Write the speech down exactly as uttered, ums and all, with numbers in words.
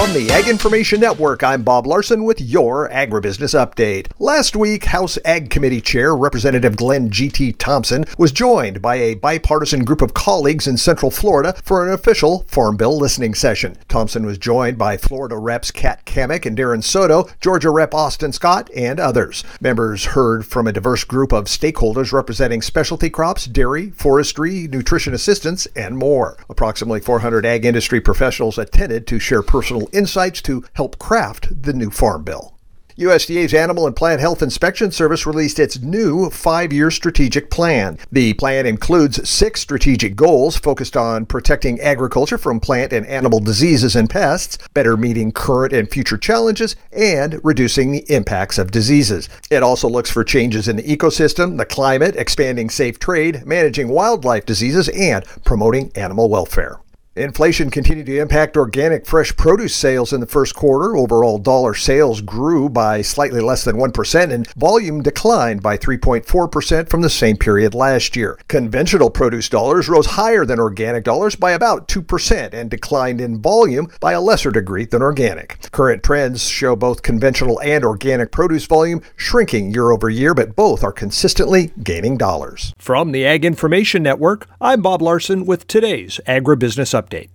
From the Ag Information Network, I'm Bob Larson with your Agribusiness Update. Last week, House Ag Committee Chair Representative Glenn G T. Thompson was joined by a bipartisan group of colleagues in Central Florida for an official Farm Bill listening session. Thompson was joined by Florida Reps Kat Cammack and Darren Soto, Georgia Rep Austin Scott, and others. Members heard from a diverse group of stakeholders representing specialty crops, dairy, forestry, nutrition assistance, and more. Approximately four hundred ag industry professionals attended to share personal insights to help craft the new Farm Bill. U S D A's Animal and Plant Health Inspection Service released its new five-year strategic plan. The plan includes six strategic goals focused on protecting agriculture from plant and animal diseases and pests, better meeting current and future challenges, and reducing the impacts of diseases. It also looks for changes in the ecosystem, the climate, expanding safe trade, managing wildlife diseases, and promoting animal welfare. Inflation continued to impact organic fresh produce sales in the first quarter. Overall dollar sales grew by slightly less than one percent and volume declined by three point four percent from the same period last year. Conventional produce dollars rose higher than organic dollars by about two percent and declined in volume by a lesser degree than organic. Current trends show both conventional and organic produce volume shrinking year over year, but both are consistently gaining dollars. From the Ag Information Network, I'm Bob Larson with today's Agribusiness Update.